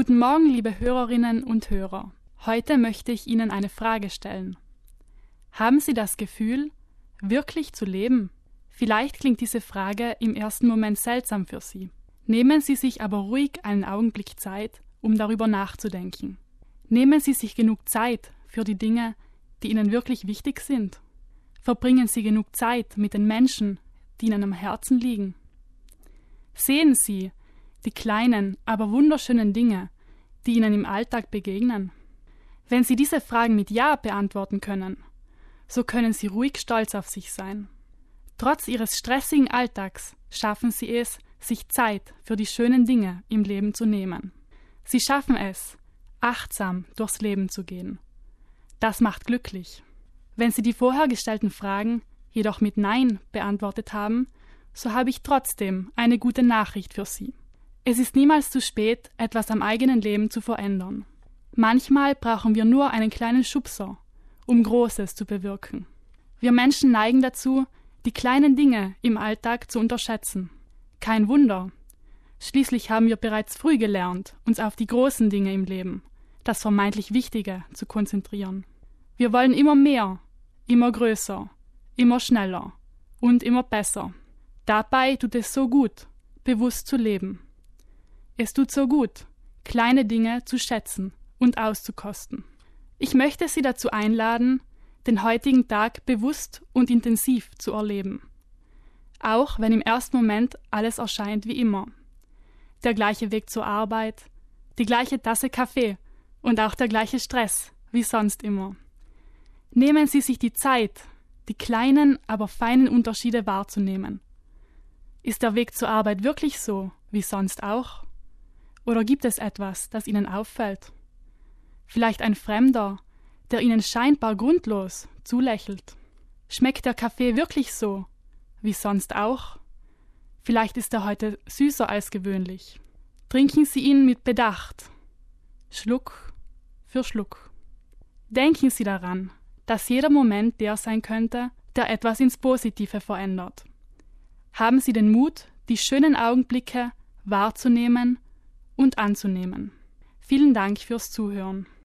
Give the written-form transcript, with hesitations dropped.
Guten Morgen, liebe Hörerinnen und Hörer. Heute möchte ich Ihnen eine Frage stellen. Haben Sie das Gefühl, wirklich zu leben? Vielleicht klingt diese Frage im ersten Moment seltsam für Sie. Nehmen Sie sich aber ruhig einen Augenblick Zeit, um darüber nachzudenken. Nehmen Sie sich genug Zeit für die Dinge, die Ihnen wirklich wichtig sind. Verbringen Sie genug Zeit mit den Menschen, die Ihnen am Herzen liegen. Sehen Sie die kleinen, aber wunderschönen Dinge, die Ihnen im Alltag begegnen. Wenn Sie diese Fragen mit Ja beantworten können, so können Sie ruhig stolz auf sich sein. Trotz Ihres stressigen Alltags schaffen Sie es, sich Zeit für die schönen Dinge im Leben zu nehmen. Sie schaffen es, achtsam durchs Leben zu gehen. Das macht glücklich. Wenn Sie die vorher gestellten Fragen jedoch mit Nein beantwortet haben, so habe ich trotzdem eine gute Nachricht für Sie. Es ist niemals zu spät, etwas am eigenen Leben zu verändern. Manchmal brauchen wir nur einen kleinen Schubser, um Großes zu bewirken. Wir Menschen neigen dazu, die kleinen Dinge im Alltag zu unterschätzen. Kein Wunder. Schließlich haben wir bereits früh gelernt, uns auf die großen Dinge im Leben, das vermeintlich Wichtige, zu konzentrieren. Wir wollen immer mehr, immer größer, immer schneller und immer besser. Dabei tut es so gut, bewusst zu leben. Es tut so gut, kleine Dinge zu schätzen und auszukosten. Ich möchte Sie dazu einladen, den heutigen Tag bewusst und intensiv zu erleben. Auch wenn im ersten Moment alles erscheint wie immer. Der gleiche Weg zur Arbeit, die gleiche Tasse Kaffee und auch der gleiche Stress wie sonst immer. Nehmen Sie sich die Zeit, die kleinen, aber feinen Unterschiede wahrzunehmen. Ist der Weg zur Arbeit wirklich so wie sonst auch? Oder gibt es etwas, das Ihnen auffällt? Vielleicht ein Fremder, der Ihnen scheinbar grundlos zulächelt. Schmeckt der Kaffee wirklich so wie sonst auch? Vielleicht ist er heute süßer als gewöhnlich. Trinken Sie ihn mit Bedacht, Schluck für Schluck. Denken Sie daran, dass jeder Moment der sein könnte, der etwas ins Positive verändert. Haben Sie den Mut, die schönen Augenblicke wahrzunehmen und anzunehmen. Vielen Dank fürs Zuhören.